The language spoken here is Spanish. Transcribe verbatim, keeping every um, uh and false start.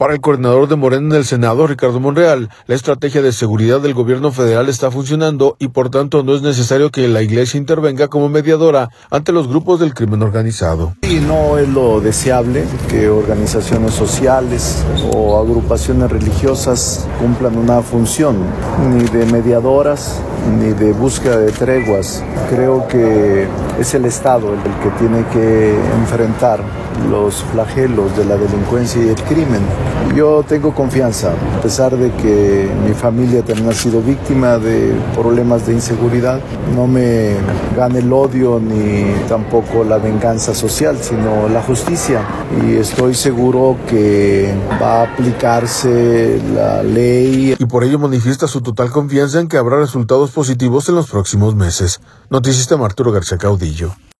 Para el coordinador de Morena en el Senado, Ricardo Monreal, la estrategia de seguridad del gobierno federal está funcionando y por tanto no es necesario que la Iglesia intervenga como mediadora ante los grupos del crimen organizado. Y no es lo deseable que organizaciones sociales o agrupaciones religiosas cumplan una función ni de mediadoras ni de búsqueda de treguas. Creo que es el Estado el que tiene que enfrentar los flagelos de la delincuencia y el crimen. Yo tengo confianza, a pesar de que mi familia también ha sido víctima de problemas de inseguridad. No me gana el odio ni tampoco la venganza social, sino la justicia. Y estoy seguro que va a aplicarse la ley. Y por ello manifiesta su total confianza en que habrá resultados positivos en los próximos meses. Noticias de Arturo García Caudillo.